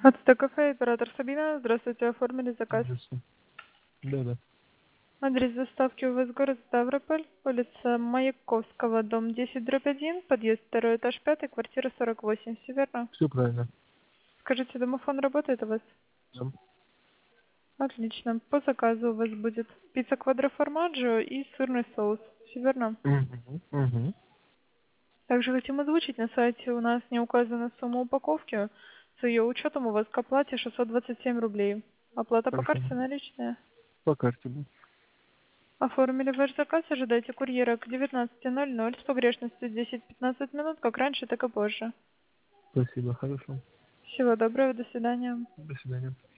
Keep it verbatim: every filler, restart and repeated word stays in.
Ацтек кафе, оператор Сабина. Здравствуйте, оформили заказ. Здравствуйте. Да, да. Адрес доставки у вас город Ставрополь, улица Маяковского, дом десять, дробь один, подъезд второй этаж пятый, квартира сорок восемь. Все верно? Все правильно. Скажите, домофон работает у вас? Да. Отлично. По заказу у вас будет пицца квадроформаджо и сырный соус. Все верно? Угу. Угу. Также хотим озвучить, на сайте у нас не указана сумма упаковки. С ее учетом у вас к оплате шестьсот двадцать семь рублей. Оплата по Хорошо. карте наличная. По карте будет. Оформили ваш заказ, ожидайте курьера к девятнадцати ноль ноль с погрешностью десять-пятнадцать минут, как раньше, так и позже. Спасибо. Хорошо. Всего доброго, до свидания. До свидания.